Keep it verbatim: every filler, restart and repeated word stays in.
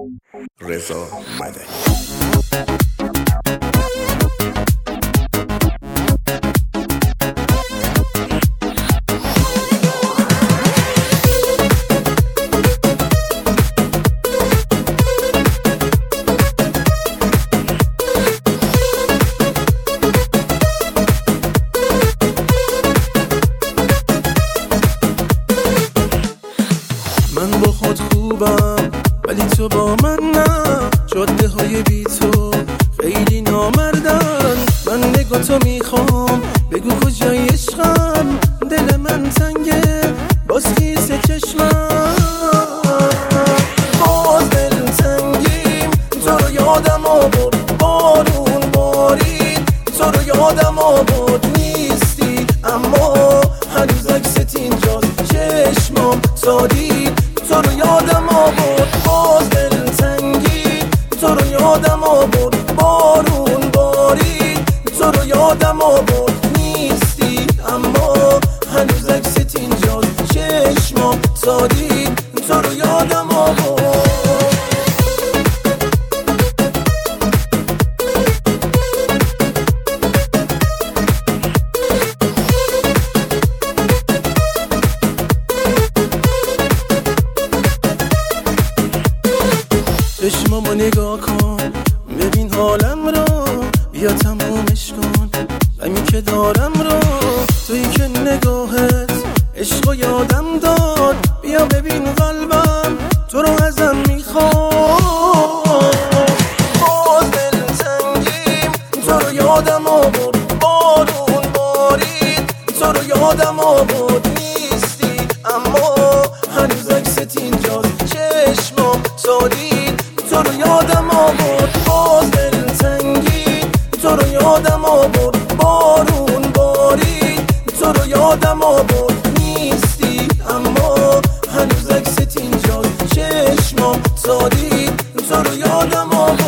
رضا مدنی. من با خود خوبم ولی تو با من نه، جاده های بی تو خیلی نامردن. من نگاه تو میخوام بگو کجای عشقم، دل من تنگه باز خیس چشمم، باز دل تنگیم. تو رو یادم آورد بارون بارید، تو رو یادم آورد نیستی اما هنوز عکست اینجاست چشمام تا دید. تو رو یادم آورد باز دل تنگی، تو رو یادم آورد بارون بارید، تو رو یادم آورد نیستی اما هنوز عکست اینجاست چشمام تا دید. تو رو یادم آورد. چشمامو نگاه کن ببین حالم رو، بیا تمومش کن غمی که دارم رو. تویی که نگاهت عشقو یادم داد، بیا ببین قلبم تو رو ازم میخواد. باز دل تنگیم، تو رو یادم آورد بارون بارید، تو رو یادم آورد نیستی اما هنوز عکست اینجاست چشمام تا دید. تو رو یادم آورد باز دل تنگی، تو رو یادم آورد بارون بارید، تو رو یادم آورد نیستی اما هنوز عکست اینجاست چشمام تا دید. تو رو یادم آورد.